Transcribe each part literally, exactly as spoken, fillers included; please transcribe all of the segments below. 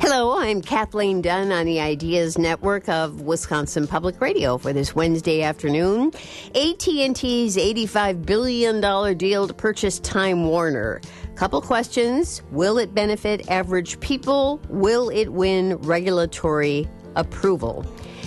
Hello, I'm Kathleen Dunn on the Ideas Network of Wisconsin Public Radio for this Wednesday afternoon. A T and T's eighty-five billion dollars deal to purchase Time Warner. Couple questions. Will it benefit average people? Will it win regulatory approval?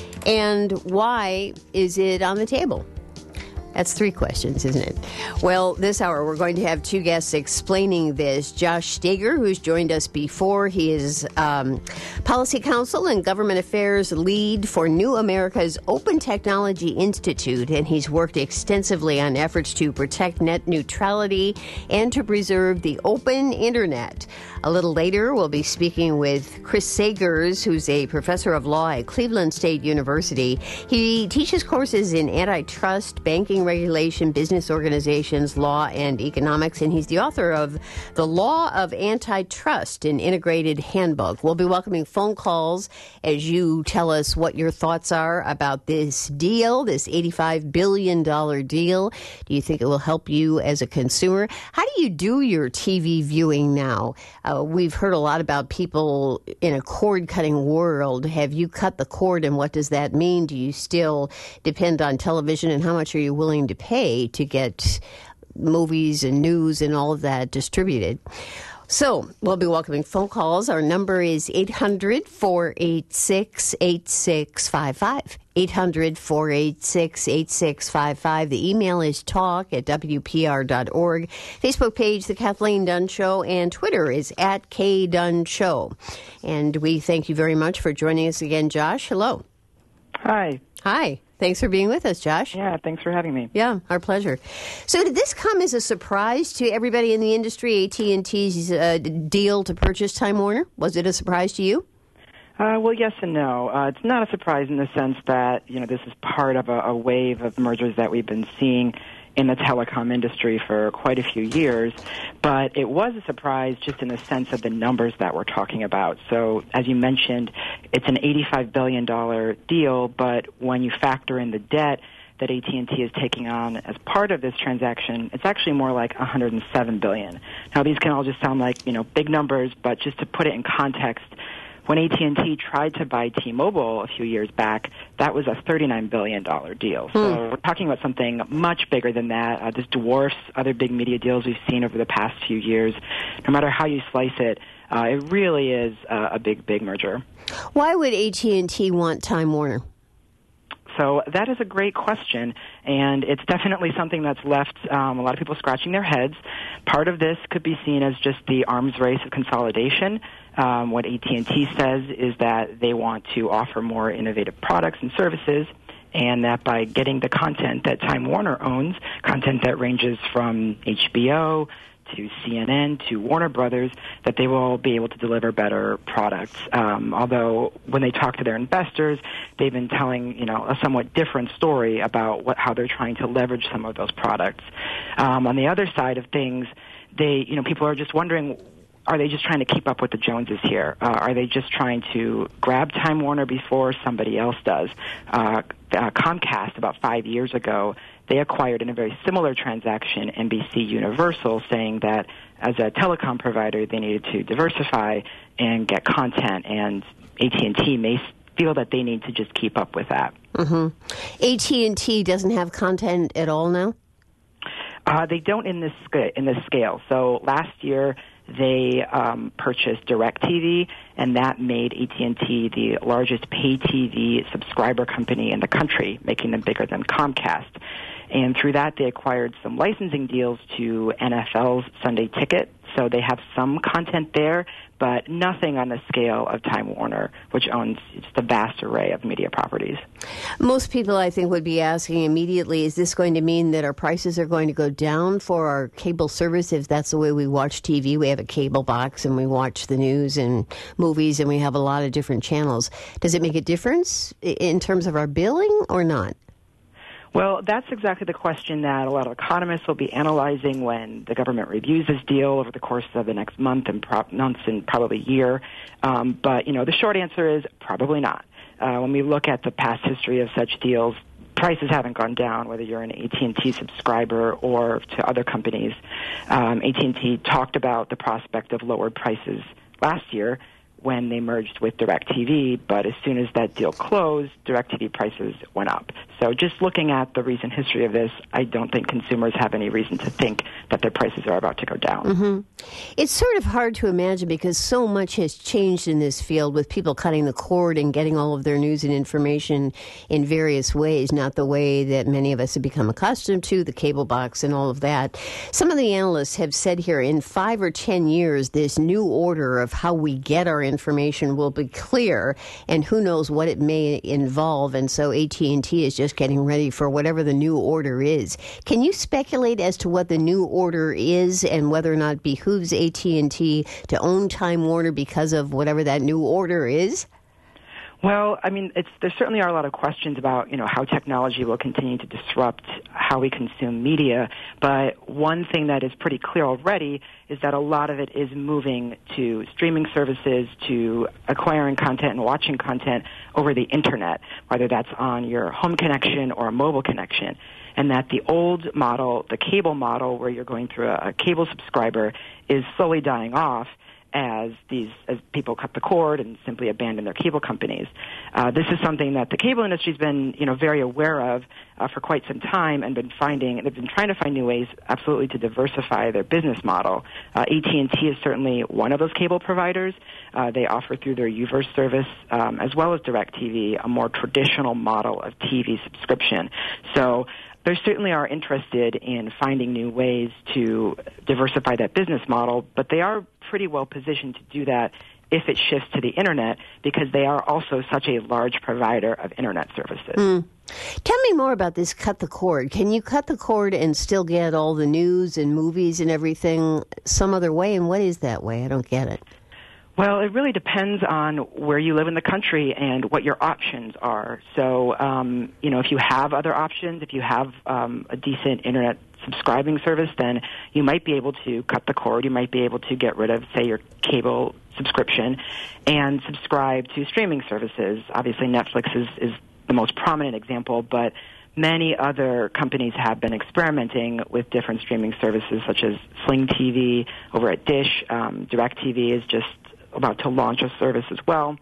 And why is it on the table? That's three questions, isn't it? Well, this hour we're going to have two guests explaining this. Josh Steger, who's joined us before. He is um, Policy Counsel and Government Affairs Lead for New America's Open Technology Institute, and he's worked extensively on efforts to protect net neutrality and to preserve the open Internet. A little later, we'll be speaking with Chris Sagers, who's a professor of law at Cleveland State University. He teaches courses in antitrust, banking regulation, business organizations, law, and economics, and he's the author of The Law of Antitrust, an integrated handbook. We'll be welcoming phone calls as you tell us what your thoughts are about this deal, this eighty-five billion dollars deal. Do you think it will help you as a consumer? How do you do your T V viewing now? Uh, we've heard a lot about people in a cord-cutting world. Have you cut the cord, and what does that mean? Do you still depend on television, and how much are you willing to pay to get movies and news and all of that distributed? So we'll be welcoming phone calls. Our number is eight hundred, four eight six, eight six five five. eight hundred, four eight six, eight six five five. The email is talk at W P R dot org. Facebook page, The Kathleen Dunn Show, and Twitter is at K Dunn Show. And we thank you very much for joining us again, Josh. Hello. Hi. Hi. Thanks for being with us, Josh. Yeah, thanks for having me. Yeah, our pleasure. So did this come as a surprise to everybody in the industry, A T and T's uh, deal to purchase Time Warner? Was it a surprise to you? Uh, well, yes and no. Uh, it's not a surprise in the sense that, you know, this is part of a, a wave of mergers that we've been seeing in the telecom industry for quite a few years, but it was a surprise just in the sense of the numbers that we're talking about. So, as you mentioned, it's an eighty-five billion dollars deal, but when you factor in the debt that A T and T is taking on as part of this transaction, it's actually more like one hundred seven billion dollars. Now, these can all just sound like, you know, big numbers, but just to put it in context, when A T and T tried to buy T-Mobile a few years back, that was a thirty-nine billion dollars deal. So hmm. we're talking about something much bigger than that. Uh, this dwarfs other big media deals we've seen over the past few years. No matter how you slice it, uh, it really is uh, a big, big merger. Why would A T and T want Time Warner? So that is a great question, and it's definitely something that's left um, a lot of people scratching their heads. Part of this could be seen as just the arms race of consolidation. Um, what A T and T says is that they want to offer more innovative products and services, and that by getting the content that Time Warner owns, content that ranges from H B O to C N N to Warner Brothers, that they will be able to deliver better products. Um, although when they talk to their investors, they've been telling, you know, a somewhat different story about what, how they're trying to leverage some of those products. Um, on the other side of things, they, you know, people are just wondering, are they just trying to keep up with the Joneses here? Uh, are they just trying to grab Time Warner before somebody else does? Uh, uh, Comcast, about five years ago, they acquired in a very similar transaction N B C Universal, saying that as a telecom provider, they needed to diversify and get content, and A T and T may feel that they need to just keep up with that. Mm-hmm. A T and T doesn't have content at all now? Uh, they don't in this, in this scale. So last year, they um, purchased DirecTV, and that made A T and T the largest pay T V subscriber company in the country, making them bigger than Comcast. And through that, they acquired some licensing deals to N F L's Sunday Ticket. So they have some content there, but nothing on the scale of Time Warner, which owns just a vast array of media properties. Most people, I think, would be asking immediately, is this going to mean that our prices are going to go down for our cable service if that's the way we watch T V? We have a cable box and we watch the news and movies and we have a lot of different channels. Does it make a difference in terms of our billing or not? Well, that's exactly the question that a lot of economists will be analyzing when the government reviews this deal over the course of the next month and pro- months and probably year. Um, but, you know, the short answer is probably not. Uh, when we look at the past history of such deals, prices haven't gone down, whether you're an A T and T subscriber or to other companies. Um, A T and T talked about the prospect of lowered prices last year, when they merged with DirecTV, but as soon as that deal closed, DirecTV prices went up. So just looking at the recent history of this, I don't think consumers have any reason to think that their prices are about to go down. Mm-hmm. It's sort of hard to imagine because so much has changed in this field with people cutting the cord and getting all of their news and information in various ways, not the way that many of us have become accustomed to, the cable box and all of that. Some of the analysts have said here in five or ten years, this new order of how we get our information will be clear, and who knows what it may involve. And so A T and T is just getting ready for whatever the new order is. Can you speculate as to what the new order is and whether or not it behooves A T and T to own Time Warner because of whatever that new order is? Well, I mean, it's, there certainly are a lot of questions about, you know, how technology will continue to disrupt how we consume media. But one thing that is pretty clear already is that a lot of it is moving to streaming services, to acquiring content and watching content over the Internet, whether that's on your home connection or a mobile connection. And that the old model, the cable model, where you're going through a, a cable subscriber, is slowly dying off as these as people cut the cord and simply abandon their cable companies. Uh, this is something that the cable industry's been, you know, very aware of uh, for quite some time, and been finding they've been trying to find new ways, absolutely, to diversify their business model. Uh, A T and T is certainly one of those cable providers. Uh, they offer through their U-verse service, um, as well as DirecTV, a more traditional model of T V subscription. So they certainly are interested in finding new ways to diversify that business model, but they are pretty well positioned to do that if it shifts to the Internet, because they are also such a large provider of Internet services. Mm. Tell me more about this cut the cord. Can you cut the cord and still get all the news and movies and everything some other way? And what is that way? I don't get it. Well, it really depends on where you live in the country and what your options are. So, um, you know, if you have other options, if you have um, a decent Internet subscribing service, then you might be able to cut the cord. You might be able to get rid of, say, your cable subscription and subscribe to streaming services. Obviously, Netflix is, is the most prominent example, but many other companies have been experimenting with different streaming services, such as Sling T V over at Dish. Um, DirecTV is just about to launch a service as well.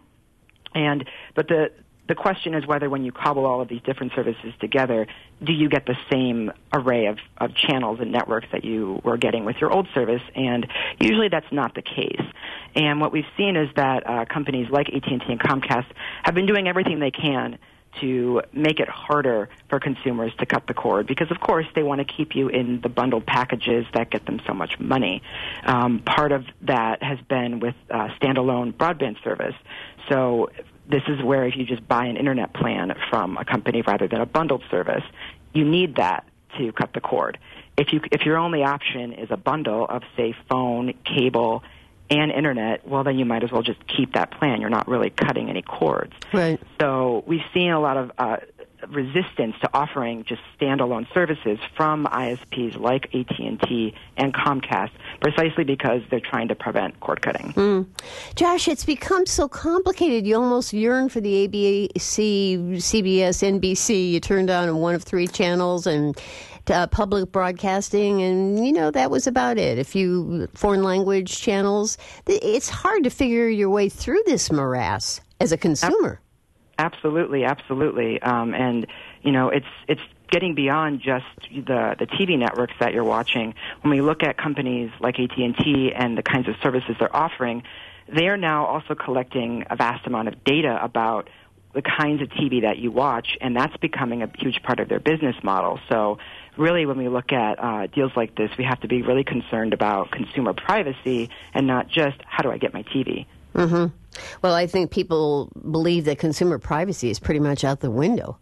And but the the question is whether when you cobble all of these different services together, do you get the same array of, of channels and networks that you were getting with your old service? And usually that's not the case. And what we've seen is that uh, companies like A T and T and Comcast have been doing everything they can to make it harder for consumers to cut the cord, because, of course, they want to keep you in the bundled packages that get them so much money. Um, part of that has been with uh, standalone broadband service. So this is where if you just buy an Internet plan from a company rather than a bundled service, you need that to cut the cord. If you if your only option is a bundle of, say, phone, cable, and Internet, well, then you might as well just keep that plan. You're not really cutting any cords. Right. So we've seen a lot of uh, resistance to offering just standalone services from I S Ps like A T and T and Comcast, precisely because they're trying to prevent cord cutting. Mm. Josh, it's become so complicated. You almost yearn for the A B C, C B S, N B C. You turned on one of three channels and Uh, public broadcasting, and, you know, that was about it. A few foreign language channels. It's hard to figure your way through this morass as a consumer. Absolutely, absolutely. Um, and, you know, it's it's getting beyond just the, the T V networks that you're watching. When we look at companies like A T and T and the kinds of services they're offering, they are now also collecting a vast amount of data about the kinds of T V that you watch, and that's becoming a huge part of their business model. So really, when we look at uh, deals like this, we have to be really concerned about consumer privacy and not just, how do I get my T V? Mm-hmm. Well, I think people believe that consumer privacy is pretty much out the window.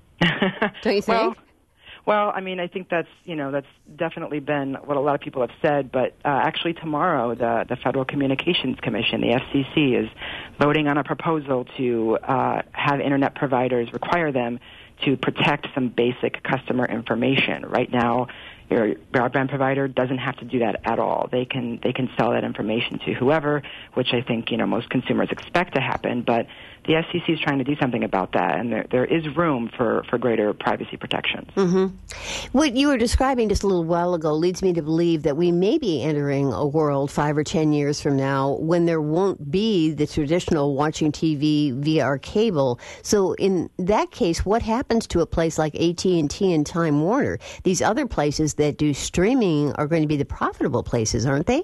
Don't you think? Well, well, I mean, I think that's, you know, that's definitely been what a lot of people have said, but uh, actually tomorrow the, the Federal Communications Commission, the F C C, is voting on a proposal to uh, have Internet providers require them to protect some basic customer information. Right now, your broadband provider doesn't have to do that at all. They can they can sell that information to whoever, which I think you know most consumers expect to happen. But the F C C is trying to do something about that, and there there is room for, for greater privacy protections. Mm-hmm. What you were describing just a little while ago leads me to believe that we may be entering a world five or ten years from now when there won't be the traditional watching T V via our cable. So in that case, what happens to a place like A T and T and Time Warner? These other places that do streaming are going to be the profitable places, aren't they?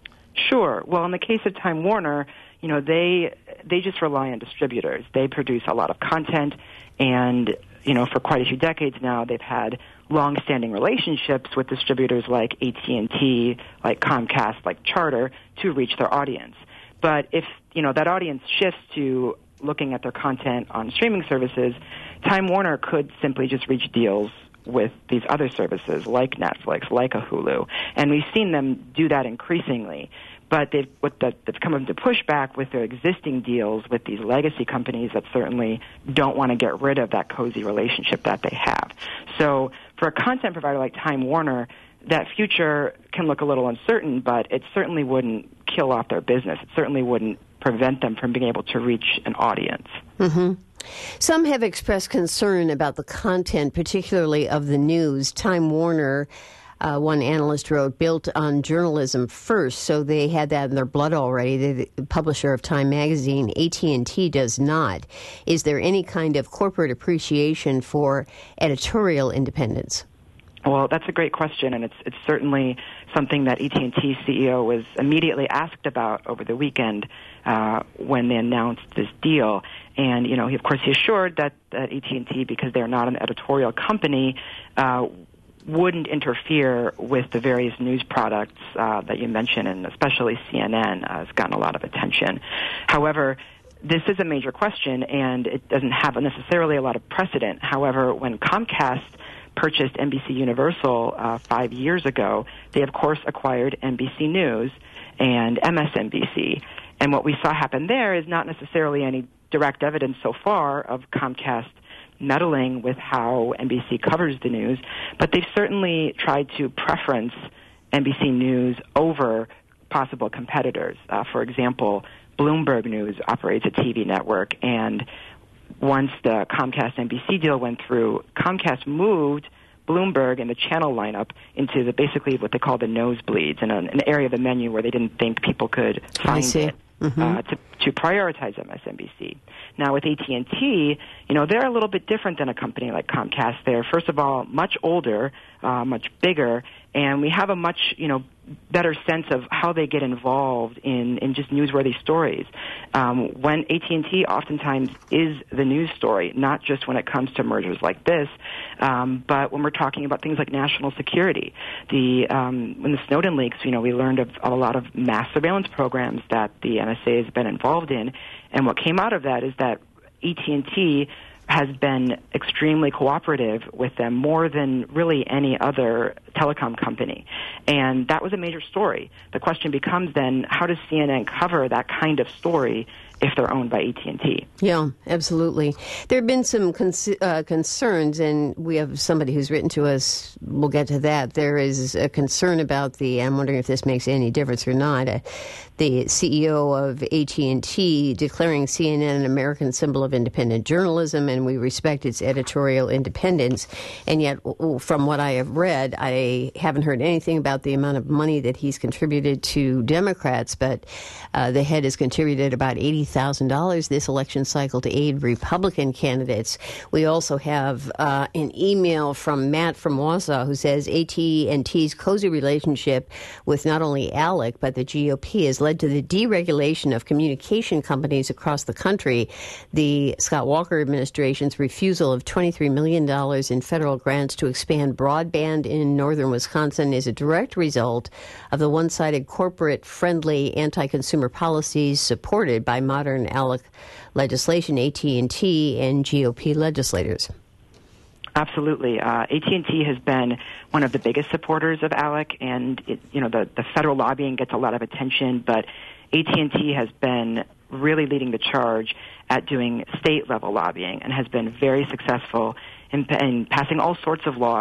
Sure. Well, in the case of Time Warner, you know, they they just rely on distributors. They produce a lot of content, and, you know, for quite a few decades now, they've had long-standing relationships with distributors like A T and T, like Comcast, like Charter, to reach their audience. But if, you know, that audience shifts to looking at their content on streaming services, Time Warner could simply just reach deals with these other services like Netflix, like a Hulu. And we've seen them do that increasingly. But they've, what the, they've come into pushback with their existing deals with these legacy companies that certainly don't want to get rid of that cozy relationship that they have. So for a content provider like Time Warner, that future can look a little uncertain, but it certainly wouldn't kill off their business. It certainly wouldn't prevent them from being able to reach an audience. Mm-hmm. Some have expressed concern about the content, particularly of the news. Time Warner, uh, one analyst wrote, built on journalism first, so they had that in their blood already. They're the publisher of Time Magazine. A T and T does not. Is there any kind of corporate appreciation for editorial independence? Well, that's a great question, and it's it's certainly something that A T and T C E O was immediately asked about over the weekend uh, when they announced this deal. And, you know, he, of course, he assured that, that A T and T, because they're not an editorial company, uh, wouldn't interfere with the various news products uh, that you mentioned, and especially C N N uh, has gotten a lot of attention. However, this is a major question, and it doesn't have necessarily a lot of precedent. However, when Comcast purchased N B C Universal uh, five years ago, they, of course, acquired N B C News and M S N B C. And what we saw happen there is not necessarily any direct evidence so far of Comcast meddling with how N B C covers the news, but they've certainly tried to preference N B C News over possible competitors. Uh, for example, Bloomberg News operates a T V network, and once the Comcast N B C deal went through, Comcast moved Bloomberg and the channel lineup into the basically what they call the nosebleeds, in an, an area of the menu where they didn't think people could find it. Mm-hmm. Uh, to, to prioritize M S N B C. Now, with A T and T, you know, they're a little bit different than a company like Comcast. They're, first of all, much older, uh, much bigger, and we have a much, you know, better sense of how they get involved in, in just newsworthy stories. Um, when A T and T oftentimes is the news story, not just when it comes to mergers like this, um, but when we're talking about things like national security. The um, when the Snowden leaks, you know, we learned of, of a lot of mass surveillance programs that the N S A has been involved in, and what came out of that is that A T and T has been extremely cooperative with them, more than really any other telecom company. And that was a major story. The question becomes then, how does C N N cover that kind of story if they're owned by A T and T? Yeah, absolutely. There have been some cons- uh, concerns, and we have somebody who's written to us. We'll get to that. There is a concern about the, I'm wondering if this makes any difference or not, uh, the C E O of A T and T declaring C N N an American symbol of independent journalism, and we respect its editorial independence. And yet, from what I have read, I haven't heard anything about the amount of money that he's contributed to Democrats, but uh, the head has contributed about eighty thousand dollars this election cycle to aid Republican candidates. We also have uh, an email from Matt from Wausau who says A T and T's cozy relationship with not only ALEC but the G O P has led to the deregulation of communication companies across the country. The Scott Walker administration's refusal of twenty-three million dollars in federal grants to expand broadband in northern Wisconsin is a direct result of the one-sided corporate-friendly anti-consumer policies supported by modern ALEC legislation, A T and T, and G O P legislators. Absolutely. Uh, A T and T has been one of the biggest supporters of ALEC, and it, you know the, the federal lobbying gets a lot of attention, but A T and T has been really leading the charge at doing state-level lobbying and has been very successful in, in passing all sorts of laws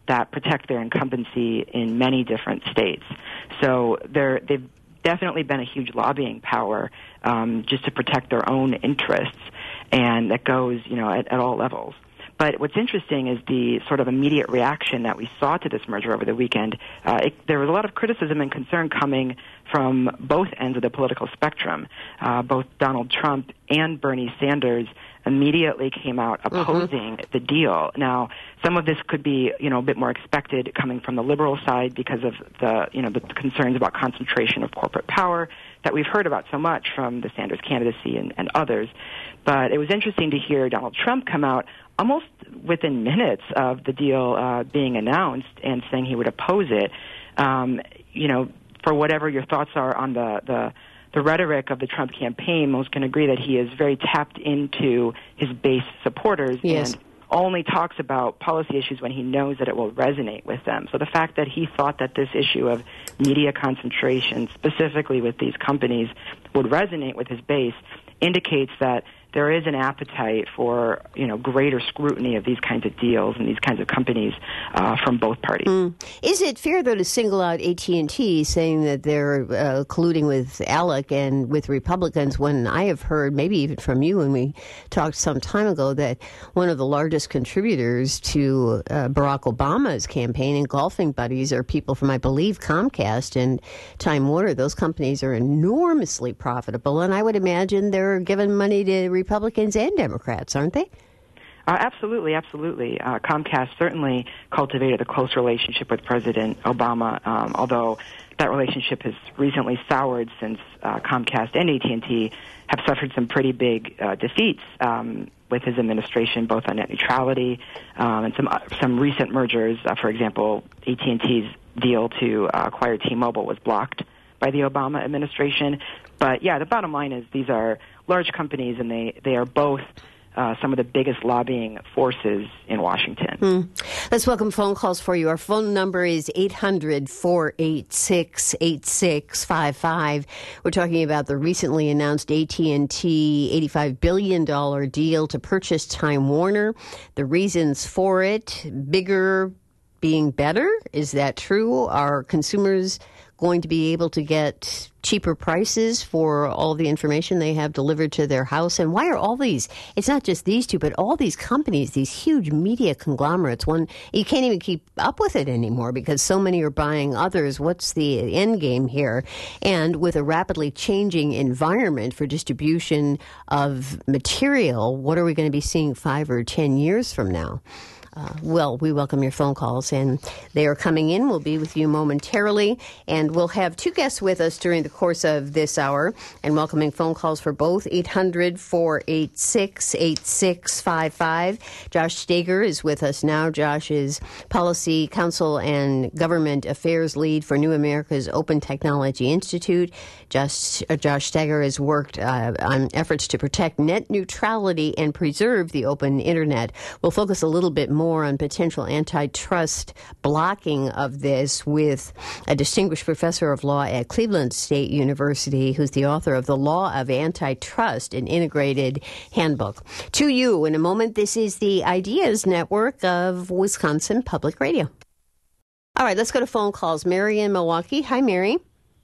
that protect their incumbency in many different states. So they're, they've definitely been a huge lobbying power um, just to protect their own interests, and that goes, you know, at, at all levels. But what's interesting is the sort of immediate reaction that we saw to this merger over the weekend. Uh, it, there was a lot of criticism and concern coming from both ends of the political spectrum. Uh, both Donald Trump and Bernie Sanders immediately came out opposing mm-hmm. the deal. Now, some of this could be, you know, a bit more expected coming from the liberal side because of the, you know, the concerns about concentration of corporate power that we've heard about so much from the Sanders candidacy and, and others. But it was interesting to hear Donald Trump come out almost within minutes of the deal uh, being announced and saying he would oppose it. Um, you know, for whatever your thoughts are on the, the the rhetoric of the Trump campaign, most can agree that he is very tapped into his base supporters yes. and only talks about policy issues when he knows that it will resonate with them. So the fact that he thought that this issue of media concentration, specifically with these companies, would resonate with his base indicates that there is an appetite for, you know, greater scrutiny of these kinds of deals and these kinds of companies uh, from both parties. Mm. Is it fair, though, to single out A T and T, saying that they're uh, colluding with ALEC and with Republicans, when I have heard, maybe even from you when we talked some time ago, that one of the largest contributors to uh, Barack Obama's campaign, engulfing buddies, are people from, I believe, Comcast and Time Warner. Those companies are enormously profitable, and I would imagine they're giving money to Republicans and Democrats, aren't they? Uh, absolutely, absolutely. Uh, Comcast certainly cultivated a close relationship with President Obama, um, although that relationship has recently soured since uh, Comcast and A T and T have suffered some pretty big uh, defeats um, with his administration, both on net neutrality um, and some uh, some recent mergers. Uh, for example, A T and T's deal to uh, acquire T-Mobile was blocked by the Obama administration. But, yeah, the bottom line is these are large companies, and they, they are both uh, some of the biggest lobbying forces in Washington. Mm. Let's welcome phone calls for you. Our phone number is eight hundred, four eight six, eight six five five. We're talking about the recently announced A T and T eighty-five billion dollars deal to purchase Time Warner. The reasons for it, bigger being better. Is that true? Are consumers going to be able to get cheaper prices for all the information they have delivered to their house? And why are all these, it's not just these two, but all these companies, these huge media conglomerates, one, you can't even keep up with it anymore because so many are buying others. What's the end game here? And with a rapidly changing environment for distribution of material, what are we going to be seeing five or ten years from now? Uh, well, we welcome your phone calls, and they are coming in. We'll be with you momentarily, and we'll have two guests with us during the course of this hour, and welcoming phone calls for both eight hundred, four eight six, eight six five five. Josh Steger is with us now. Josh is Policy Counsel and Government Affairs Lead for New America's Open Technology Institute. Josh, uh, Josh Steger has worked uh, on efforts to protect net neutrality and preserve the open Internet. We'll focus a little bit more more on potential antitrust blocking of this with a distinguished professor of law at Cleveland State University who's the author of The Law of Antitrust, an integrated handbook. To you in a moment, this is the Ideas Network of Wisconsin Public Radio. All right, let's go to phone calls. Mary in Milwaukee. Hi, Mary.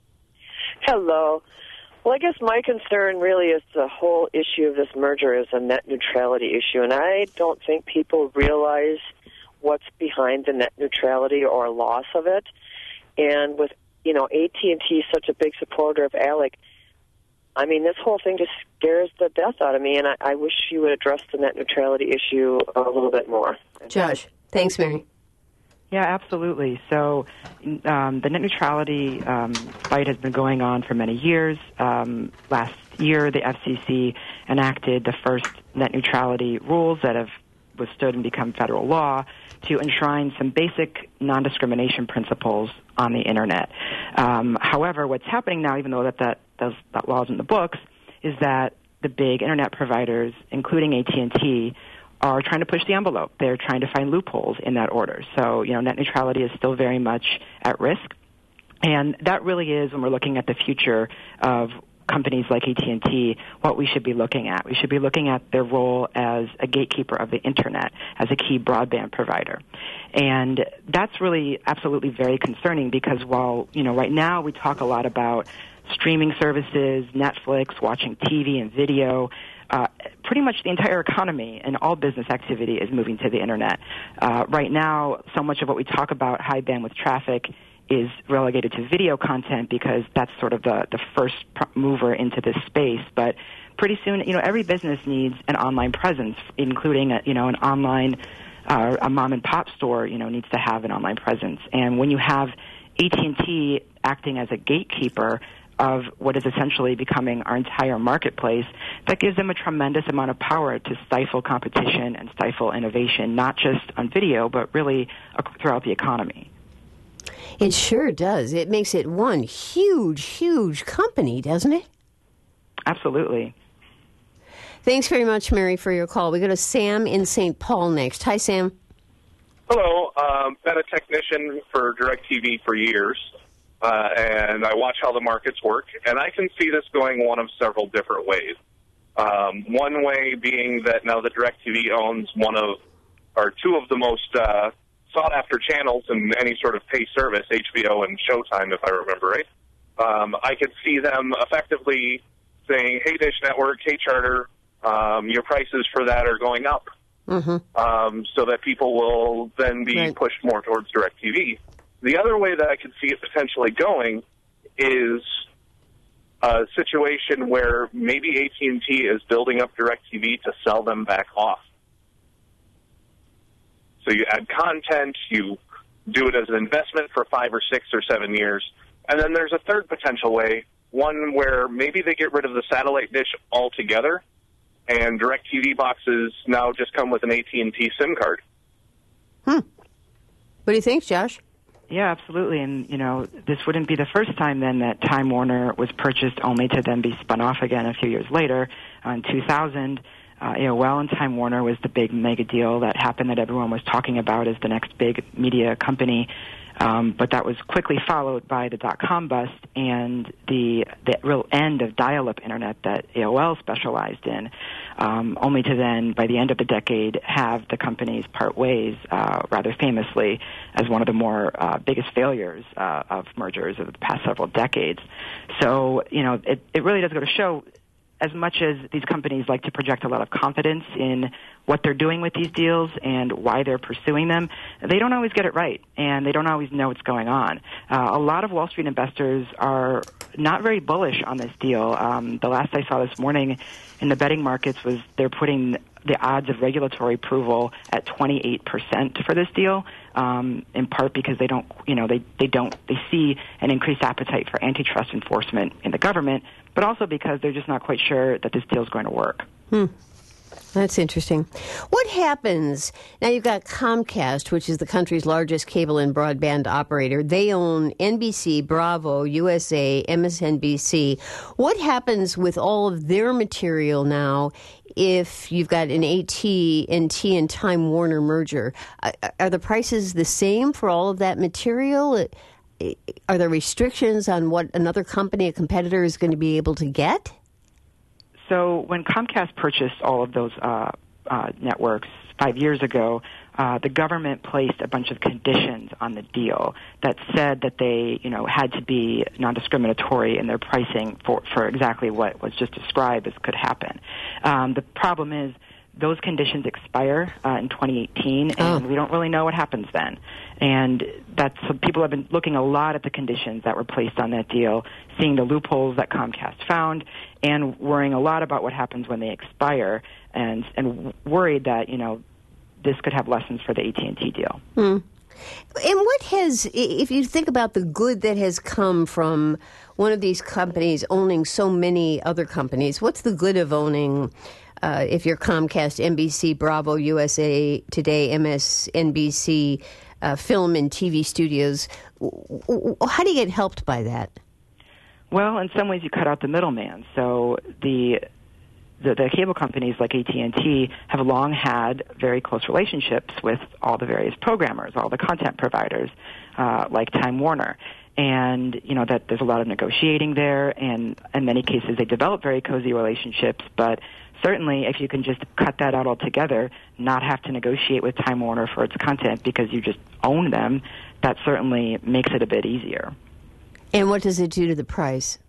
Hello. Well, I guess my concern really is the whole issue of this merger is a net neutrality issue, and I don't think people realize what's behind the net neutrality or loss of it. And with, you know, A T and T such a big supporter of ALEC, I mean, this whole thing just scares the death out of me, and I, I wish you would address the net neutrality issue a little bit more. Josh, thanks, Mary. Yeah, absolutely. So um, the net neutrality um, fight has been going on for many years. Um, last year, the F C C enacted the first net neutrality rules that have withstood and become federal law to enshrine some basic non-discrimination principles on the Internet. Um, however, what's happening now, even though that, that, those, that law is in the books, is that the big Internet providers, including A T and T, are trying to push the envelope. They're trying to find loopholes in that order. So, you know, net neutrality is still very much at risk. And that really is, when we're looking at the future of companies like A T and T what we should be looking at. We should be looking at their role as a gatekeeper of the Internet, as a key broadband provider. And that's really absolutely very concerning because while, you know, right now we talk a lot about streaming services, Netflix, watching T V and video, Uh, pretty much the entire economy and all business activity is moving to the Internet. Uh, right now, so much of what we talk about, high bandwidth traffic, is relegated to video content because that's sort of the, the first mover into this space. But pretty soon, you know, every business needs an online presence, including, a, you know, an online, uh, a mom and pop store, you know, needs to have an online presence. And when you have A T and T acting as a gatekeeper of what is essentially becoming our entire marketplace, that gives them a tremendous amount of power to stifle competition and stifle innovation, not just on video, but really throughout the economy. It sure does. It makes it one huge, huge company, doesn't it? Absolutely. Thanks very much, Mary, for your call. We go to Sam in Saint Paul next. Hi, Sam. Hello. Um, been a technician for DirecTV for years. Uh, and I watch how the markets work, and I can see this going one of several different ways. Um, one way being that now that DirecTV owns one of, or two of the most uh, sought-after channels in any sort of pay service, H B O and Showtime, if I remember right, um, I could see them effectively saying, hey, Dish Network, hey, Charter, um, your prices for that are going up, mm-hmm. um, so that people will then be right. pushed more towards DirecTV. The other way that I could see it potentially going is a situation where maybe A T and T is building up DirecTV to sell them back off. So you add content, you do it as an investment for five or six or seven years, and then there's a third potential way, one where maybe they get rid of the satellite dish altogether, and DirecTV boxes now just come with an A T and T SIM card. Hmm. What do you think, Josh? Yeah, absolutely. And, you know, this wouldn't be the first time then that Time Warner was purchased only to then be spun off again a few years later. Uh, in two thousand, uh, A O L and Time Warner was the big mega deal that happened that everyone was talking about as the next big media company. Um, but that was quickly followed by the dot-com bust and the the real end of dial-up internet that A O L specialized in, um, only to then, by the end of the decade, have the companies part ways uh, rather famously as one of the more uh, biggest failures uh, of mergers of the past several decades. So, you know, it, it really does go to show, as much as these companies like to project a lot of confidence in what they're doing with these deals and why they're pursuing them, they don't always get it right, and they don't always know what's going on. Uh, a lot of Wall Street investors are not very bullish on this deal. Um, the last I saw this morning in the betting markets was they're putting the odds of regulatory approval at twenty-eight percent for this deal, um, in part because they don't, you know, they, they don't, they see an increased appetite for antitrust enforcement in the government, but also because they're just not quite sure that this deal is going to work. Hmm. That's interesting. What happens, now you've got Comcast, which is the country's largest cable and broadband operator. They own N B C, Bravo, U S A, M S N B C. What happens with all of their material now if you've got an A T and T and Time Warner merger? Are the prices the same for all of that material? Are there restrictions on what another company, a competitor, is going to be able to get? So when Comcast purchased all of those uh, uh, networks five years ago, uh, the government placed a bunch of conditions on the deal that said that they, you know, had to be non-discriminatory in their pricing for, for exactly what was just described as could happen. Um, the problem is those conditions expire uh, in twenty eighteen, and oh. we don't really know what happens then. And that's so people have been looking a lot at the conditions that were placed on that deal, seeing the loopholes that Comcast found, and worrying a lot about what happens when they expire, and and worried that, you know, this could have lessons for the A T and T deal. Mm. And what has, if you think about the good that has come from one of these companies owning so many other companies, what's the good of owning, uh, if you're Comcast, N B C, Bravo, U S A Today, M S N B C, uh, film and T V studios? How do you get helped by that? Well, in some ways you cut out the middleman. So the the, the cable companies like A T and T have long had very close relationships with all the various programmers, all the content providers, uh, like Time Warner. And, you know, that there's a lot of negotiating there, and in many cases they develop very cozy relationships, but certainly if you can just cut that out altogether, not have to negotiate with Time Warner for its content because you just own them, that certainly makes it a bit easier. And what does it do to the price?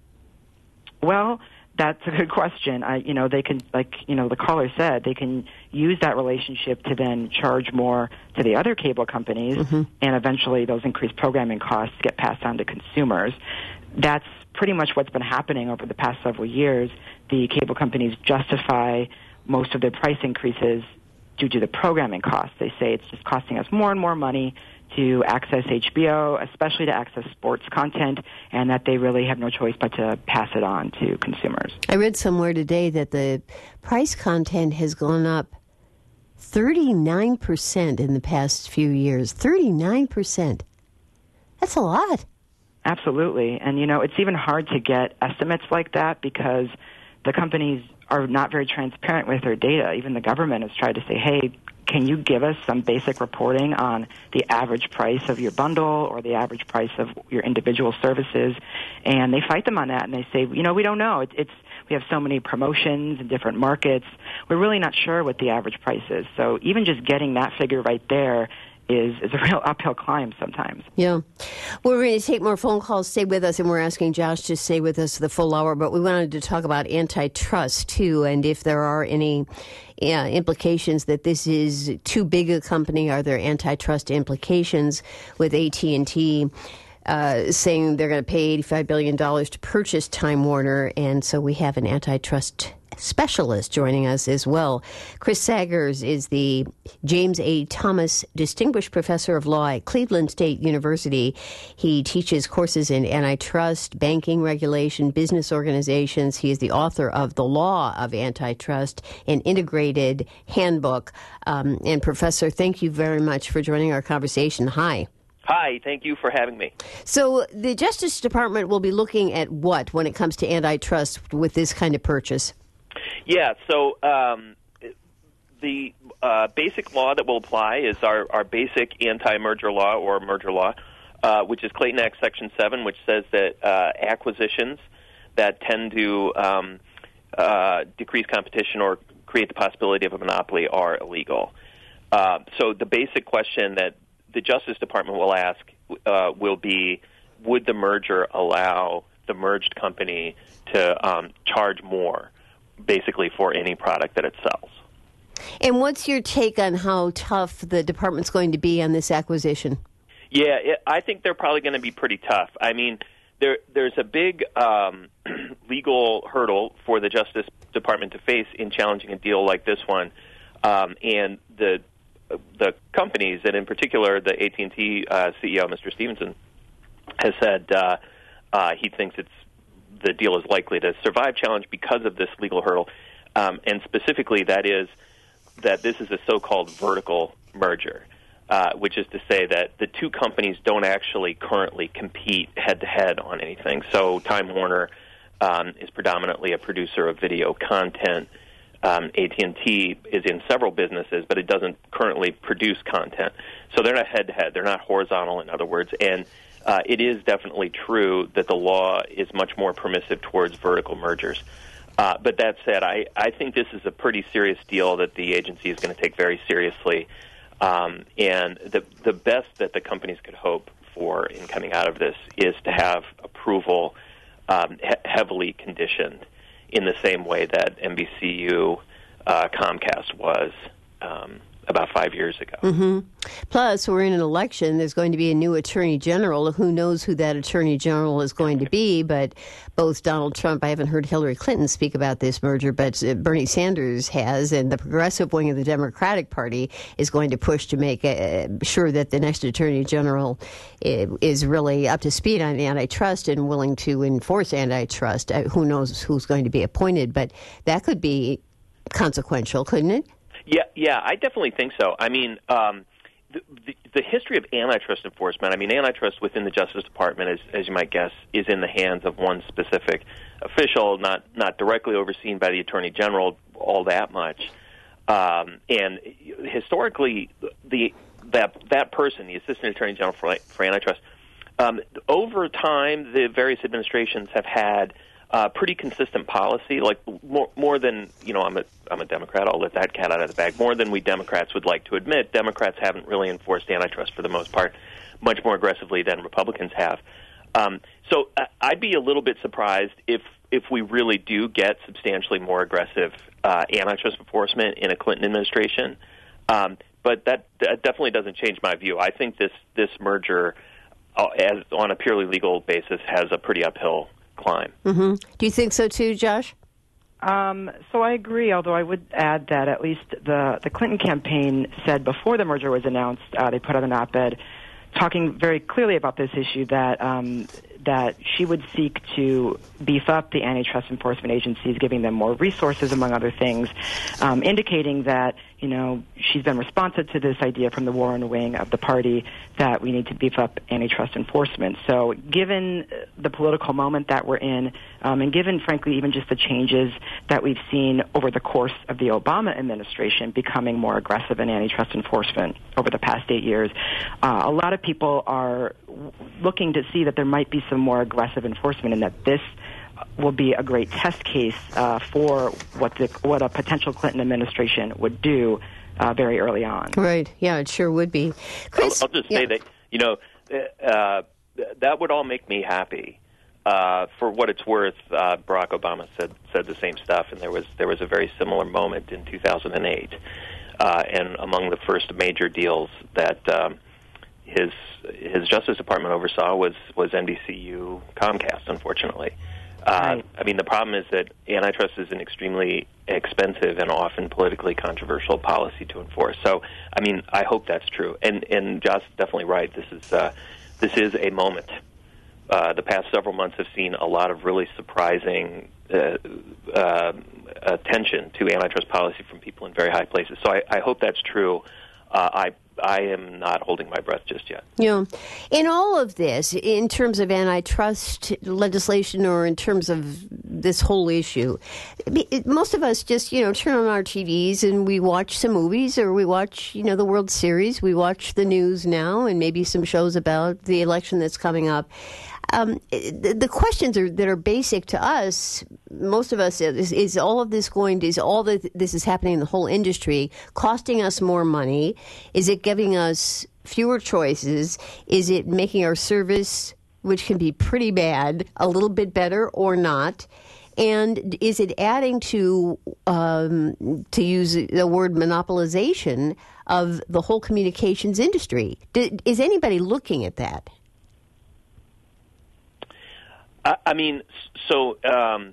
Well, that's a good question. I, you know, they can, like, you know, the caller said, they can use that relationship to then charge more to the other cable companies, mm-hmm. and eventually those increased programming costs get passed on to consumers. That's pretty much what's been happening over the past several years. The cable companies justify most of their price increases due to the programming costs. They say it's just costing us more and more money to access H B O, especially to access sports content, and that they really have no choice but to pass it on to consumers. I read somewhere today that the price content has gone up thirty-nine percent in the past few years. thirty-nine percent. That's a lot. Absolutely. And, you know, it's even hard to get estimates like that because the companies are not very transparent with their data. Even the government has tried to say, hey, can you give us some basic reporting on the average price of your bundle or the average price of your individual services? And they fight them on that, and they say, you know, we don't know. It, it's we have so many promotions in different markets. We're really not sure what the average price is. So even just getting that figure right there is, is a real uphill climb sometimes. Yeah. We're going to take more phone calls. Stay with us, and we're asking Josh to stay with us the full hour. But we wanted to talk about antitrust, too, and if there are any uh, implications that this is too big a company. Are there antitrust implications with A T and T uh, saying they're going to pay eighty-five billion dollars to purchase Time Warner? And so we have an antitrust specialist joining us as well. Chris Sagers is the James A. Thomas Distinguished Professor of Law at Cleveland State University. He teaches courses in antitrust, banking regulation, business organizations. He is the author of The Law of Antitrust, an integrated handbook. Um, and Professor, thank you very much for joining our conversation. Hi. Hi, thank you for having me. So the Justice Department will be looking at what when it comes to antitrust with this kind of purchase? Yeah, so um, the uh, basic law that will apply is our, our basic anti-merger law or merger law, uh, which is Clayton Act Section seven, which says that uh, acquisitions that tend to um, uh, decrease competition or create the possibility of a monopoly are illegal. Uh, so the basic question that the Justice Department will ask uh, will be, would the merger allow the merged company to um, charge more, basically, for any product that it sells? And what's your take on how tough the department's going to be on this acquisition? Yeah, it, I think they're probably going to be pretty tough. I mean, there there's a big um, legal hurdle for the Justice Department to face in challenging a deal like this one, um, and the the companies, and in particular the A T and T uh, C E O, Mister Stevenson, has said uh, uh, he thinks it's the deal is likely to survive challenge because of this legal hurdle, um, and specifically that is that this is a so-called vertical merger, uh, which is to say that the two companies don't actually currently compete head-to-head on anything. So Time Warner um, is predominantly a producer of video content. Um, A T and T is in several businesses, but it doesn't currently produce content. So they're not head-to-head. They're not horizontal, in other words. And uh, it is definitely true that the law is much more permissive towards vertical mergers. Uh, but that said, I, I think this is a pretty serious deal that the agency is going to take very seriously. Um, and the, the best that the companies could hope for in coming out of this is to have approval um, he- heavily conditioned, in the same way that N B C U uh, Comcast was um, about five years ago. Mm-hmm. Plus, we're in an election. There's going to be a new attorney general. Who knows who that attorney general is going to be? But both Donald Trump, I haven't heard Hillary Clinton speak about this merger, but Bernie Sanders has, and the progressive wing of the Democratic Party is going to push to make uh, sure that the next attorney general is really up to speed on antitrust and willing to enforce antitrust. Uh, who knows who's going to be appointed? But that could be consequential, couldn't it? Yeah, yeah, I definitely think so. I mean, um, the, the, the history of antitrust enforcement, I mean, antitrust within the Justice Department, as, as you might guess, is in the hands of one specific official, not not directly overseen by the Attorney General all that much. Um, and historically, the that that person, the Assistant Attorney General for, for Antitrust, um, over time, the various administrations have had Uh, pretty consistent policy, like more, more than, you know, I'm a, I'm a Democrat, I'll let that cat out of the bag, more than we Democrats would like to admit. Democrats haven't really enforced antitrust for the most part, much more aggressively than Republicans have. Um, so uh, I'd be a little bit surprised if, if we really do get substantially more aggressive uh, antitrust enforcement in a Clinton administration. Um, but that, that definitely doesn't change my view. I think this, this merger, uh, as on a purely legal basis, has a pretty uphill climb. Mm-hmm. Do you think so too, Josh? Um, so I agree, although I would add that at least the, the Clinton campaign said before the merger was announced, uh, they put out an op-ed talking very clearly about this issue, that um, that she would seek to beef up the antitrust enforcement agencies, giving them more resources, among other things, um, indicating that, you know, she's been responsive to this idea from the Warren wing of the party that we need to beef up antitrust enforcement. So given the political moment that we're in, um, and given, frankly, even just the changes that we've seen over the course of the Obama administration becoming more aggressive in antitrust enforcement over the past eight years, uh, a lot of people are looking to see that there might be some more aggressive enforcement, and that this will be a great test case uh, for what the what a potential Clinton administration would do uh, very early on. Right. Yeah, it sure would be. Chris, I'll, I'll just yeah. say that, you know, uh, that would all make me happy. Uh, for what it's worth, uh, Barack Obama said said the same stuff, and there was there was a very similar moment in two thousand eight, uh, and among the first major deals that um, his his Justice Department oversaw was was N B C U Comcast, unfortunately. Uh, right. I mean, the problem is that antitrust is an extremely expensive and often politically controversial policy to enforce. So, I mean, I hope that's true. And and Josh is definitely right. This is uh, this is a moment. Uh, the past several months have seen a lot of really surprising uh, uh, attention to antitrust policy from people in very high places. So I, I hope that's true. Uh, I I am not holding my breath just yet. Yeah. In all of this, in terms of antitrust legislation or in terms of this whole issue, most of us just, you know, turn on our T Vs and we watch some movies, or we watch, you know, the World Series, we watch the news now, and maybe some shows about the election that's coming up. Um, the, the questions are, that are basic to us, most of us, is, is all of this going to, is all that this is happening in the whole industry costing us more money? Is it giving us fewer choices? Is it making our service, which can be pretty bad, a little bit better or not? And is it adding to, um, to use the word monopolization of the whole communications industry? D- is anybody looking at that? I mean, so um,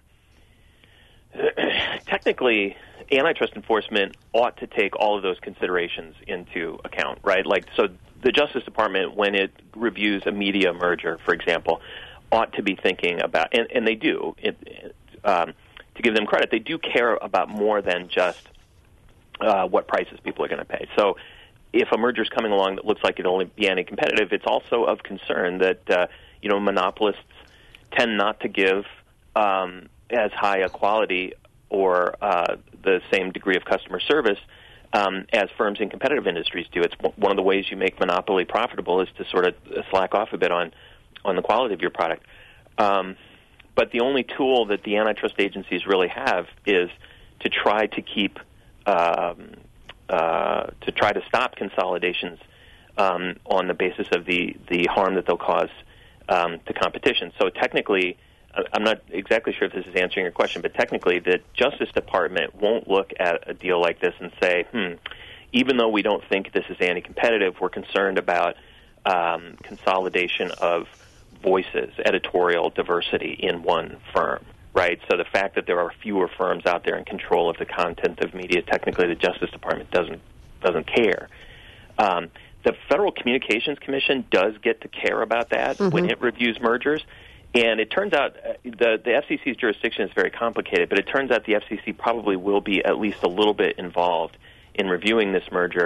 technically, antitrust enforcement ought to take all of those considerations into account, right? Like, so the Justice Department, when it reviews a media merger, for example, ought to be thinking about, and, and they do, it, um, to give them credit, they do care about more than just uh, what prices people are going to pay. So if a merger is coming along that looks like it'll only be anti-competitive, it's also of concern that, uh, you know, monopolists tend not to give um, as high a quality or uh, the same degree of customer service um, as firms in competitive industries do. It's one of the ways you make monopoly profitable is to sort of slack off a bit on, on the quality of your product. Um, but the only tool that the antitrust agencies really have is to try to keep, um, uh, to try to stop consolidations um, on the basis of the, the harm that they'll cause Um, to competition. So technically, I'm not exactly sure if this is answering your question, but technically the Justice Department won't look at a deal like this and say, hmm, even though we don't think this is anti-competitive, we're concerned about um, consolidation of voices, editorial diversity in one firm, right? So the fact that there are fewer firms out there in control of the content of media, technically the Justice Department doesn't doesn't care. Um, The Federal Communications Commission does get to care about that mm-hmm. when it reviews mergers. And it turns out uh, the, the F C C's jurisdiction is very complicated, but it turns out the F C C probably will be at least a little bit involved in reviewing this merger.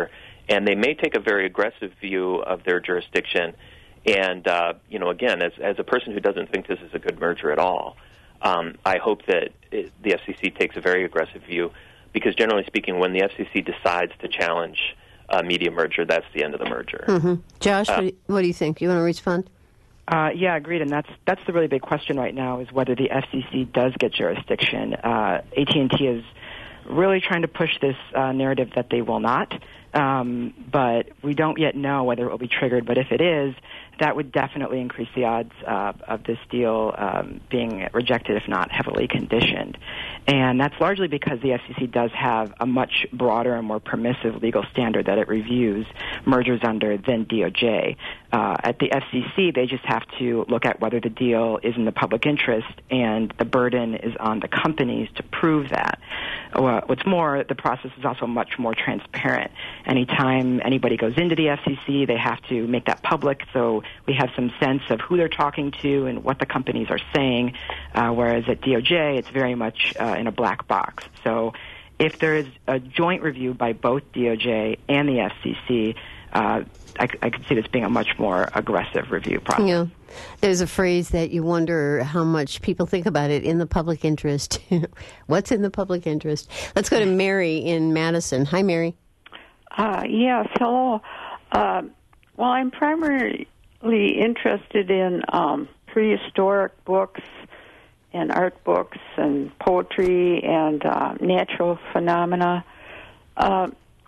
and they may take a very aggressive view of their jurisdiction. And, uh, you know, again, as, as a person who doesn't think this is a good merger at all, um, I hope that it, the F C C takes a very aggressive view, because generally speaking, when the F C C decides to challenge a media merger, that's the end of the merger. Mm-hmm. Josh, uh, what, do you, what do you think? You want to respond? Uh, yeah, agreed, and that's that's the really big question right now, is whether the F C C does get jurisdiction. Uh, A T and T is really trying to push this uh, narrative that they will not, um, but we don't yet know whether it will be triggered. But if it is, that would definitely increase the odds uh, of this deal um, being rejected, if not heavily conditioned. And that's largely because the F C C does have a much broader and more permissive legal standard that it reviews mergers under than D O J. Uh, at the F C C, they just have to look at whether the deal is in the public interest, and the burden is on the companies to prove that. Uh, what's more, the process is also much more transparent. Anytime anybody goes into the F C C, they have to make that public, so we have some sense of who they're talking to and what the companies are saying, uh, whereas at D O J, it's very much uh, in a black box. So if there is a joint review by both D O J and the F C C, uh, I, I could see this being a much more aggressive review process. Yeah. There's a phrase that you wonder how much people think about it in the public interest. What's in the public interest? Let's go to Mary in Madison. Hi, Mary. Uh, yes, hello. Uh, well, I'm primarily interested in um, prehistoric books and art books and poetry and uh, natural phenomena. Uh,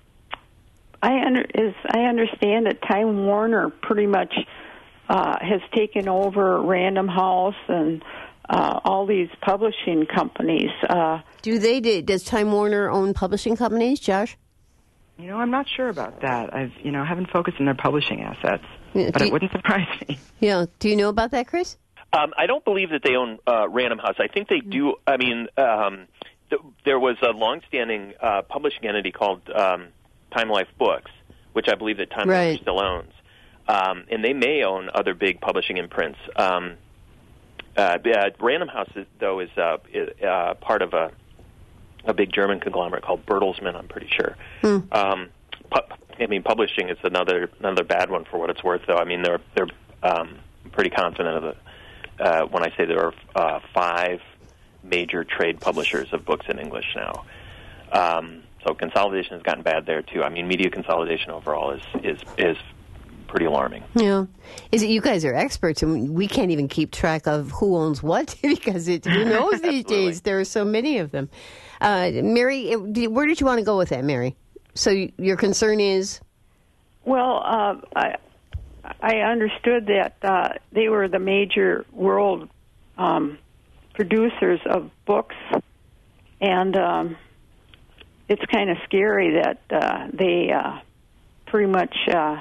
I, under, is, I understand that Time Warner pretty much uh, has taken over Random House and uh, all these publishing companies. Uh, Do they? Does Time Warner own publishing companies, Josh? You know, I'm not sure about that. I've, you know, haven't focused on their publishing assets, Yeah, but you, it wouldn't surprise me. Yeah. Do you know about that, Chris? Um, I don't believe that they own uh, Random House. I think they do. I mean, um, th- there was a longstanding uh, publishing entity called um, Time Life Books, which I believe that Time right. Warner still owns. Um, and they may own other big publishing imprints. Um, uh, uh, Random House, is, though, is, uh, is uh, part of a a big German conglomerate called Bertelsmann, I'm pretty sure. Hmm. Um, pu- I mean, publishing is another another bad one for what it's worth, though. I mean, they're they're um, pretty confident of it uh, when I say there are uh, five major trade publishers of books in English now. Um, so consolidation has gotten bad there too. I mean, media consolidation overall is is is pretty alarming. Yeah, is it? You guys are experts, and we can't even keep track of who owns what because it who knows these days. There are so many of them. Uh, Mary, where did you want to go with that, Mary? So your concern is? Well, uh, I I understood that uh, they were the major world um, producers of books, and um, it's kind of scary that uh, they uh, pretty much, uh,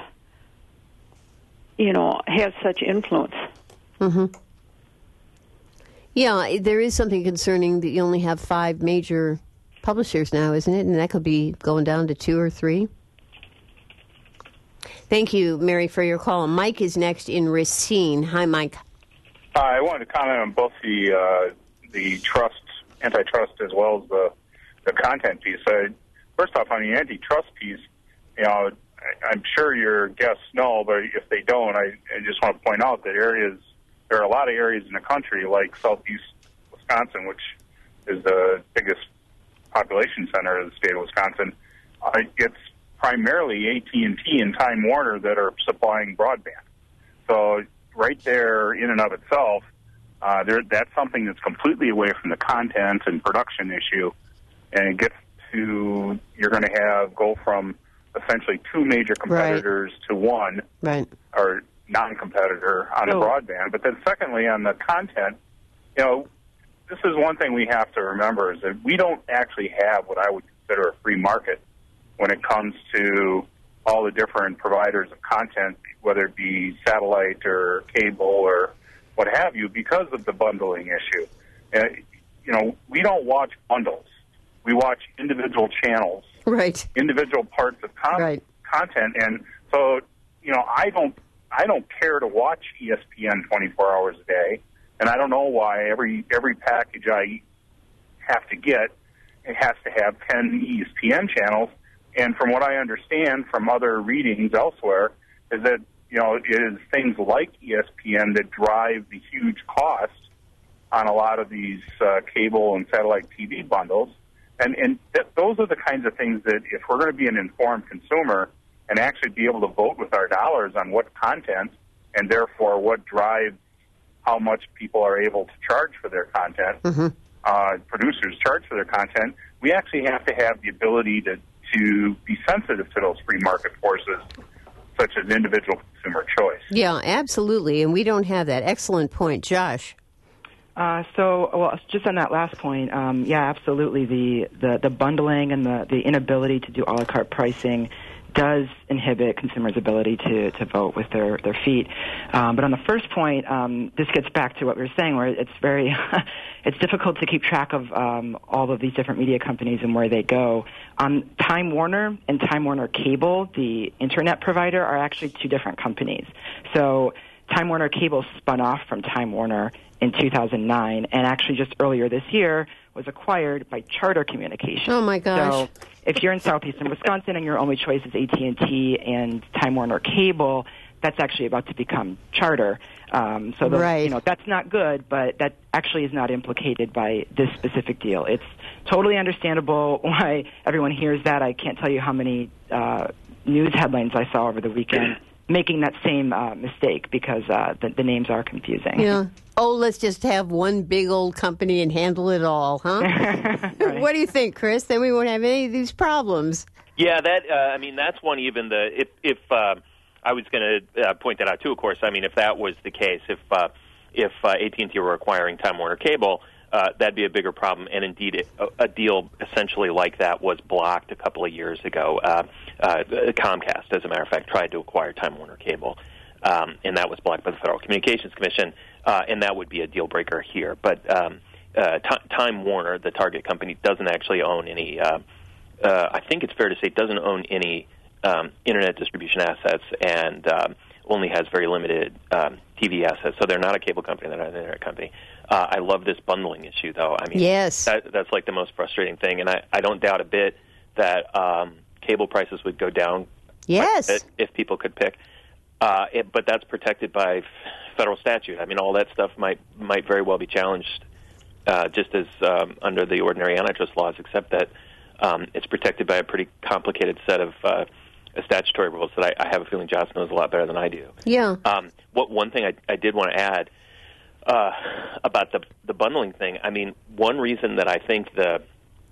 you know, have such influence. Mm-hmm. Yeah, there is something concerning that you only have five major publishers now, isn't it? And that could be going down to two or three. Thank you, Mary, for your call. Mike is next in Racine. Hi, Mike. Hi, I wanted to comment on both the uh, the trust, antitrust, as well as the the content piece. Uh, first off, on the antitrust piece, you know, I, I'm sure your guests know, but if they don't, I, I just want to point out that areas. There are a lot of areas in the country, like southeast Wisconsin, which is the biggest population center of the state of Wisconsin. Uh, it's primarily A T and T and Time Warner that are supplying broadband. So right there, in and of itself, uh, there, that's something that's completely away from the content and production issue, and it gets to you're going to have go from essentially two major competitors right. to one, right? Or non-competitor on oh. the broadband. But then secondly, on the content, you know, this is one thing we have to remember is that we don't actually have what I would consider a free market when it comes to all the different providers of content, whether it be satellite or cable or what have you, because of the bundling issue. Uh, you know, we don't watch bundles. We watch individual channels, right? Individual parts of con- right. content. And so, you know, I don't I don't care to watch E S P N twenty-four hours a day, and I don't know why every every package I have to get, it has to have ten E S P N channels And from what I understand from other readings elsewhere, is that, you know, it is things like E S P N that drive the huge cost on a lot of these uh, cable and satellite T V bundles. And, and th- those are the kinds of things that if we're going to be an informed consumer and actually be able to vote with our dollars on what content and therefore what drives how much people are able to charge for their content, mm-hmm. uh, producers charge for their content, we actually have to have the ability to, to be sensitive to those free market forces, such as individual consumer choice. Yeah, absolutely. And we don't have that. Excellent point. Josh? Uh, so, well, just on that last point, um, yeah, absolutely. The, the, the bundling and the, the inability to do a la carte pricing does inhibit consumers' ability to, to vote with their, their feet. Um, but on the first point, um, this gets back to what we were saying, where it's very, it's difficult to keep track of um, all of these different media companies and where they go. Um, Time Warner and Time Warner Cable, the internet provider, are actually two different companies. So Time Warner Cable spun off from Time Warner in two thousand nine, and actually just earlier this year was acquired by Charter Communications. Oh, my gosh. So if you're in southeastern Wisconsin and your only choice is A T and T and Time Warner Cable, that's actually about to become Charter. Um, so, the, right. you know, that's not good, but that actually is not implicated by this specific deal. It's totally understandable why everyone hears that. I can't tell you how many uh, news headlines I saw over the weekend making that same uh, mistake because uh, the, the names are confusing. Yeah. Oh, let's just have one big old company and handle it all, huh? Right. What do you think, Chris? Then we won't have any of these problems. Yeah, that uh, I mean, that's one. Even the if if uh, I was going to uh, point that out too. Of course, I mean, if that was the case, if uh, if uh, A T and T were acquiring Time Warner Cable, uh, that'd be a bigger problem. And indeed, it, a, a deal essentially like that was blocked a couple of years ago. Uh, uh, Comcast, as a matter of fact, tried to acquire Time Warner Cable, um, and that was blocked by the Federal Communications Commission. Uh, and that would be a deal breaker here. But um, uh, T- Time Warner, the target company, doesn't actually own any. Uh, uh, I think it's fair to say doesn't own any um, internet distribution assets, and um, only has very limited um, T V assets. So they're not a cable company; they're not an internet company. Uh, I love this bundling issue, though. I mean, yes, that, that's like the most frustrating thing, and I, I don't doubt a bit that um, cable prices would go down. Yes, quite a bit if people could pick. Uh, it, but that's protected by f- federal statute. I mean, all that stuff might might very well be challenged, uh, just as um, under the ordinary antitrust laws, except that um, it's protected by a pretty complicated set of uh, statutory rules that I, I have a feeling Josh knows a lot better than I do. Yeah. Um, what one thing I, I did want to add uh, about the the bundling thing. I mean, one reason that I think the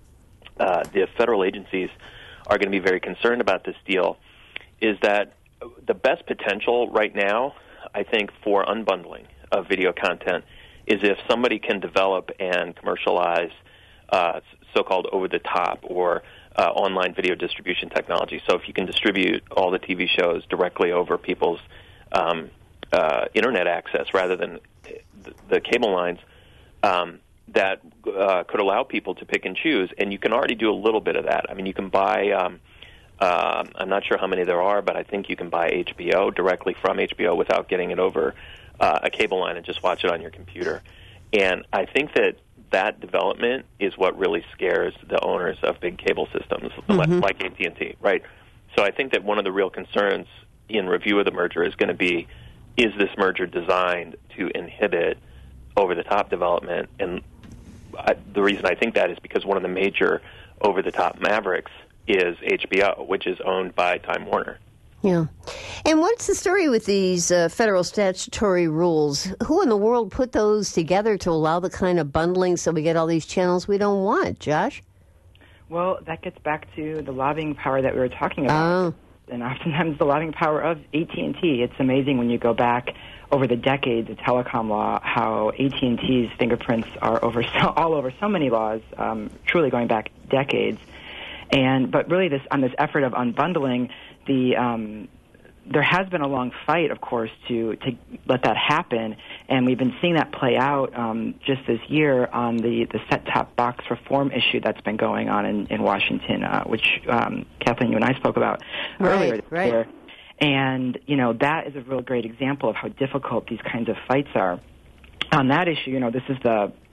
uh, the federal agencies are going to be very concerned about this deal is that the best potential right now, I think, for unbundling of video content is if somebody can develop and commercialize uh, so-called over-the-top or uh, online video distribution technology. So if you can distribute all the T V shows directly over people's um, uh, internet access rather than the, the cable lines, um, that uh, could allow people to pick and choose. And you can already do a little bit of that. I mean, you can buy... Um, Uh, I'm not sure how many there are, but I think you can buy H B O directly from H B O without getting it over uh, a cable line and just watch it on your computer. And I think that that development is what really scares the owners of big cable systems mm-hmm. like A T and T, right? So I think that one of the real concerns in review of the merger is going to be, is this merger designed to inhibit over-the-top development? And I, the reason I think that is because one of the major over-the-top mavericks is H B O, which is owned by Time Warner. Yeah. And what's the story with these uh, federal statutory rules? Who in the world put those together to allow the kind of bundling so we get all these channels we don't want, Josh? Well, that gets back to the lobbying power that we were talking about. Oh. And oftentimes the lobbying power of A T and T. It's amazing when you go back over the decades of telecom law, how A T and T's fingerprints are over so, all over so many laws, um, truly going back decades. And but really, this on this effort of unbundling, the um, there has been a long fight, of course, to to let that happen, and we've been seeing that play out um, just this year on the, the set-top box reform issue that's been going on in, in Washington, uh, which um, Kathleen, you and I spoke about right, earlier this right. year. And you know that is a real great example of how difficult these kinds of fights are. On that issue, you know, this is the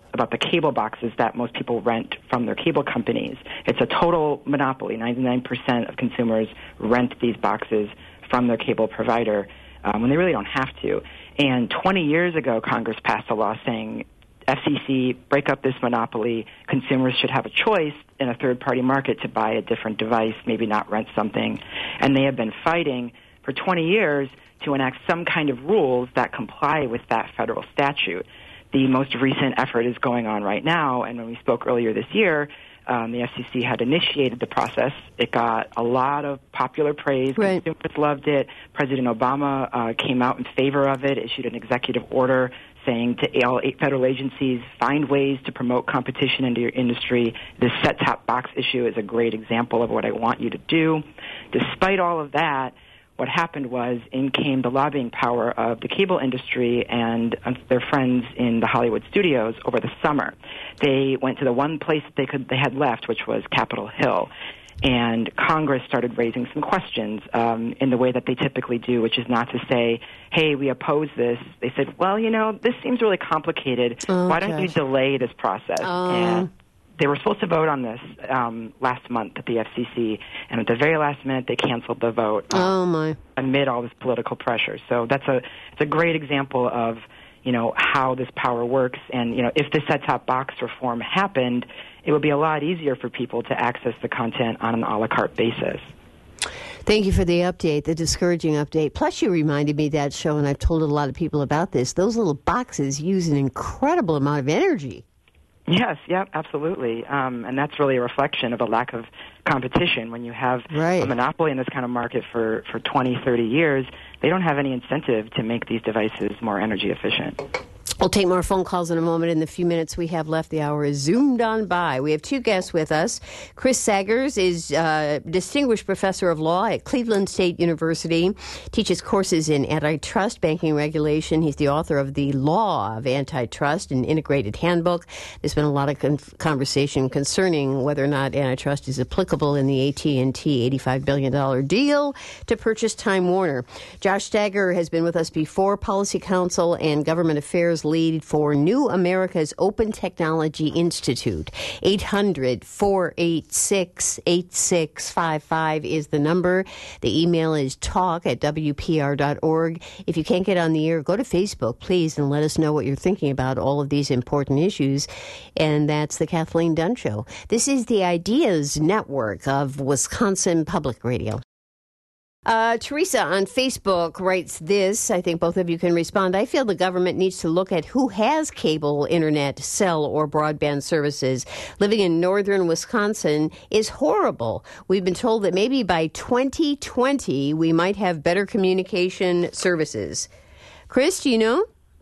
about the cable boxes that most people rent from their cable companies. It's a total monopoly. ninety-nine percent of consumers rent these boxes from their cable provider um, when they really don't have to. And twenty years ago, Congress passed a law saying, F C C, break up this monopoly. Consumers should have a choice in a third-party market to buy a different device, maybe not rent something. And they have been fighting for twenty years to enact some kind of rules that comply with that federal statute. The most recent effort is going on right now, and when we spoke earlier this year, um, the F C C had initiated the process. It got a lot of popular praise. Right. Consumers loved it. President Obama uh, came out in favor of it, issued an executive order saying to all eight federal agencies, find ways to promote competition into your industry. This set-top box issue is a great example of what I want you to do. Despite all of that, what happened was in came the lobbying power of the cable industry and their friends in the Hollywood studios over the summer. They went to the one place that they could they had left, which was Capitol Hill. And Congress started raising some questions um, in the way that they typically do, which is not to say, hey, we oppose this. They said, well, you know, this seems really complicated. Oh, Why don't gosh. you delay this process? Oh. And they were supposed to vote on this um, last month at the F C C, and at the very last minute, they canceled the vote um, Oh, my. amid all this political pressure. So that's a it's a great example of, you know, how this power works. And, you know, if the set-top box reform happened, it would be a lot easier for people to access the content on an a la carte basis. Thank you for the update, the discouraging update. Plus, you reminded me that show, and I've told a lot of people about this. Those little boxes use an incredible amount of energy. Yes, yeah, absolutely. Um, and that's really a reflection of a lack of competition. When you have Right. a monopoly in this kind of market for, for twenty, thirty years, they don't have any incentive to make these devices more energy efficient. We'll take more phone calls in a moment. In the few minutes we have left, the hour is zoomed on by. We have two guests with us. Chris Sagers is uh, Distinguished Professor of Law at Cleveland State University, teaches courses in antitrust, banking regulation. He's the author of The Law of Antitrust, an integrated handbook. There's been a lot of con- conversation concerning whether or not antitrust is applicable in the A T and T eighty-five billion dollars deal to purchase Time Warner. Josh Stagger has been with us before, Policy Counsel and Government Affairs lead for New America's Open Technology Institute. eight hundred, four eight six, eight six five five is the number. The email is talk at W P R dot org. If you can't get on the air, go to Facebook, please, and let us know what you're thinking about all of these important issues. And that's the Kathleen Dunn Show. This is the Ideas Network of Wisconsin Public Radio. Uh, Teresa on Facebook writes this. I think both of you can respond. I feel the government needs to look at who has cable, internet, cell, or broadband services. Living in northern Wisconsin is horrible. We've been told that maybe by twenty twenty we might have better communication services. Chris, do you know?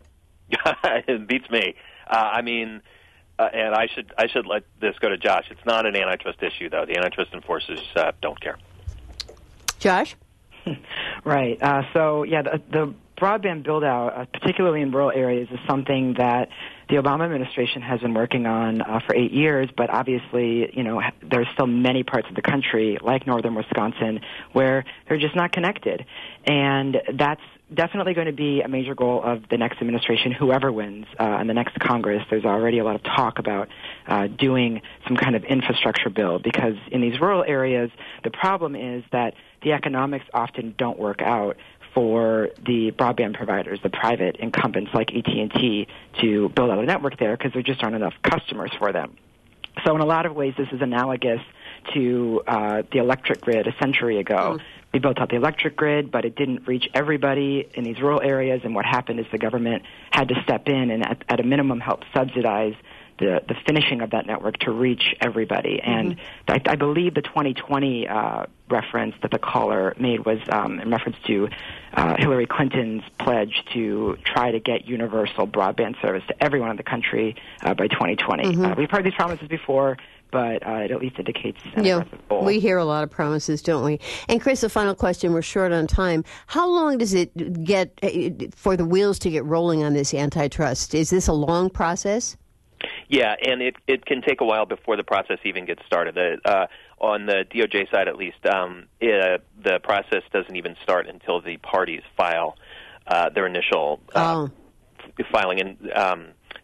It beats me. Uh, I mean, uh, and I should I should let this go to Josh. It's not an antitrust issue, though. The antitrust enforcers uh, don't care. Josh? Right. Uh, so, yeah, the, the broadband build-out, uh, particularly in rural areas, is something that the Obama administration has been working on uh, for eight years, but obviously, you know, there's still many parts of the country, like northern Wisconsin, where they're just not connected. And that's definitely going to be a major goal of the next administration, whoever wins uh, in the next Congress. There's already a lot of talk about uh, doing some kind of infrastructure bill, because in these rural areas, the problem is that the economics often don't work out for the broadband providers, the private incumbents like A T and T, to build out a network there because there just aren't enough customers for them. So in a lot of ways, this is analogous to uh, the electric grid a century ago. Mm. We built out the electric grid, but it didn't reach everybody in these rural areas, and what happened is the government had to step in and at, at a minimum help subsidize the, the finishing of that network to reach everybody. Mm-hmm. And I, I believe the twenty twenty uh, reference that the caller made was um, in reference to uh, Hillary Clinton's pledge to try to get universal broadband service to everyone in the country uh, by twenty twenty. Mm-hmm. Uh, we've heard these promises before, but uh, it at least indicates an yeah, aggressive goal. We hear a lot of promises, don't we? And Chris, a final question. We're short on time. How long does it get for the wheels to get rolling on this antitrust? Is this a long process? Yeah, and it, it can take a while before the process even gets started. The, uh, on the D O J side, at least, um, it, the process doesn't even start until the parties file uh, their initial uh, oh. f- filing. And um,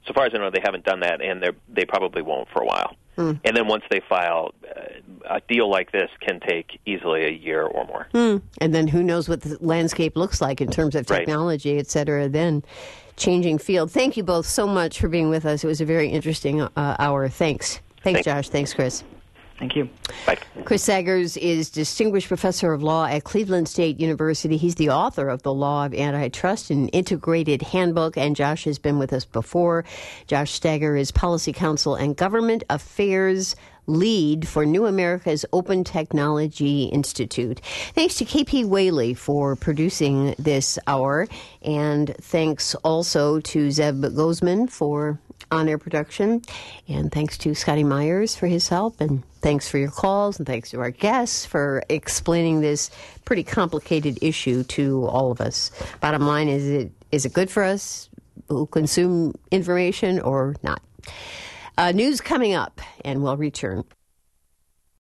so far as I know, they haven't done that, and they they probably won't for a while. Mm. And then once they file, uh, a deal like this can take easily a year or more. Mm. And then who knows what the landscape looks like in terms of technology, right. et cetera, then changing field. Thank you both so much for being with us. It was a very interesting uh, hour. Thanks. Thanks, Thanks, Josh. Thanks, Chris. Thank you. Bye. Chris Sagers is Distinguished Professor of Law at Cleveland State University. He's the author of The Law of Antitrust, an integrated handbook, and Josh has been with us before. Josh Stagger is Policy Counsel and Government Affairs Lead for New America's Open Technology Institute. Thanks to K P Whaley for producing this hour, and thanks also to Zeb Gozman for on-air production, and thanks to Scotty Myers for his help, and thanks for your calls, and thanks to our guests for explaining this pretty complicated issue to all of us. Bottom line is, it is it good for us who consume information or not? Uh, news coming up, and we'll return.